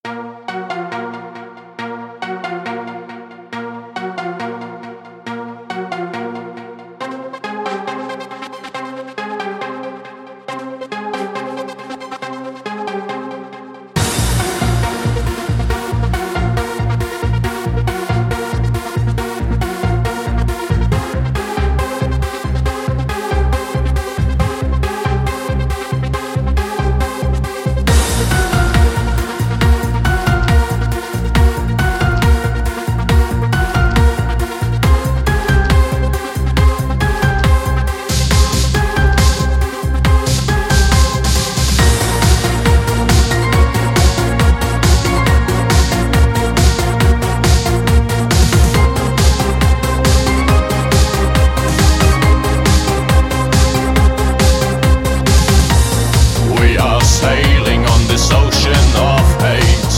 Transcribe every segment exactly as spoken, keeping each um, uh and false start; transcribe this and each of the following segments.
Sailing on this ocean of hate,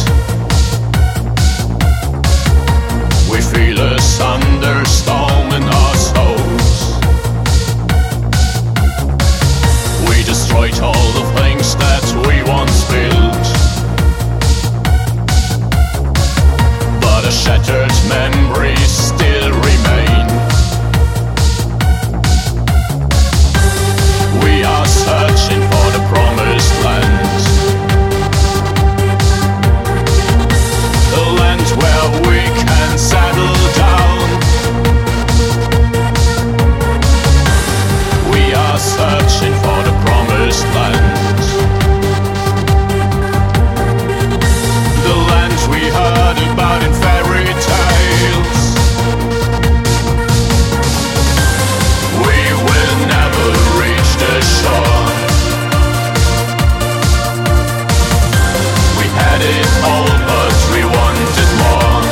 we feel a thunderstorm in our souls. We destroyed all the things that we once built, but a shattered memory still remain. We are searching for the promised land, the land where we can settle down. We are searching for the promised land, the land we heard about in fairy tales. We will never reach the shore. We had it all, but we wanted more.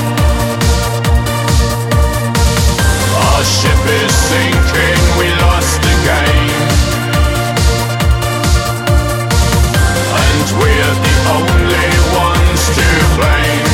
Our ship is sinking, we lost the game, and we're the only ones to blame.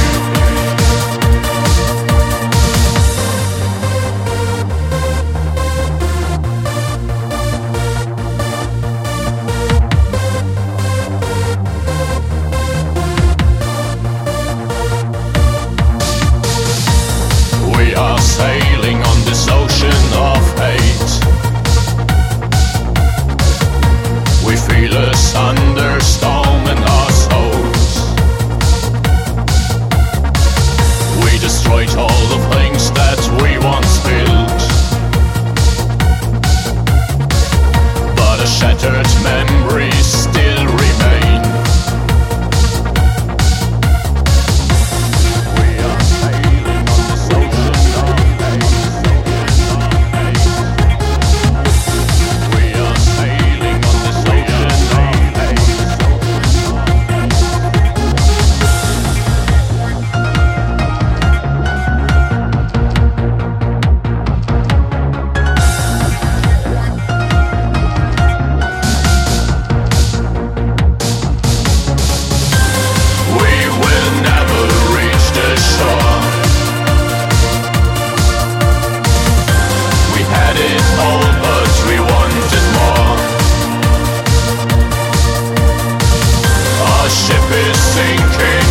We are sailing on this ocean of hate. We feel a thunderstorm in our souls. We destroyed all the things that we once built, but a shattered memory still remain. We are sailing on this ocean of hate. We are sailing on this ocean of hate. We will never reach the shore. We had it all, but we wanted more. Our ship is sinking,